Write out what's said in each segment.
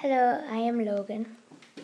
Hello, I am Logan.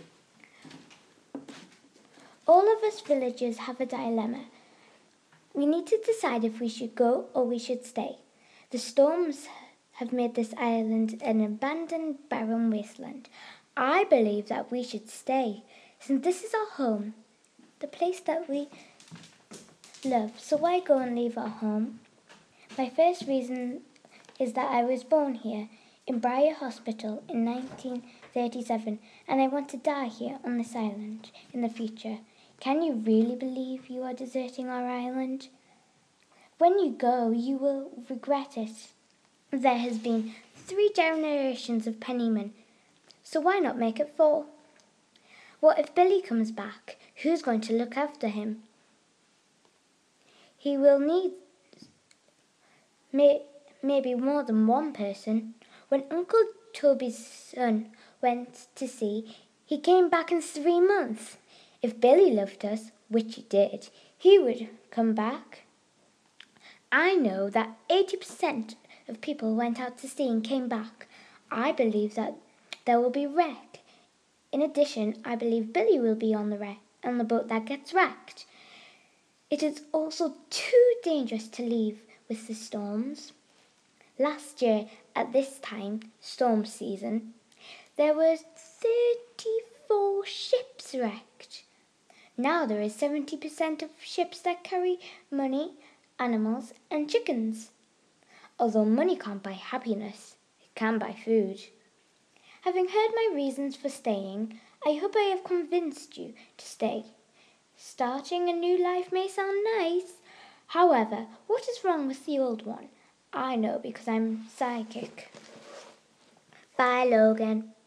All of us villagers have a dilemma. We need to decide if we should go or we should stay. The storms have made this island an abandoned, barren wasteland. I believe that we should stay, since this is our home, the place that we love. So why go and leave our home? My first reason is that I was born here, in Briar Hospital in 1937, and I want to die here on this island in the future. Can you really believe you are deserting our island? When you go, you will regret it. There has been 3 generations of pennymen, so why not make it 4? What if Billy comes back? Who's going to look after him? He will need maybe more than one person. When Uncle Toby's son went to sea, he came back in 3 months. If Billy loved us, which he did, he would come back. I know that 80% of people went out to sea and came back. I believe that there will be wreck. In addition, I believe Billy will be on the boat that gets wrecked. It is also too dangerous to leave with the storms. Last year, at this time, storm season, there were 34 ships wrecked. Now there is 70% of ships that carry money, animals, and chickens. Although money can't buy happiness, it can buy food. Having heard my reasons for staying, I hope I have convinced you to stay. Starting a new life may sound nice. However, what is wrong with the old one? I know because I'm psychic. Bye, Logan.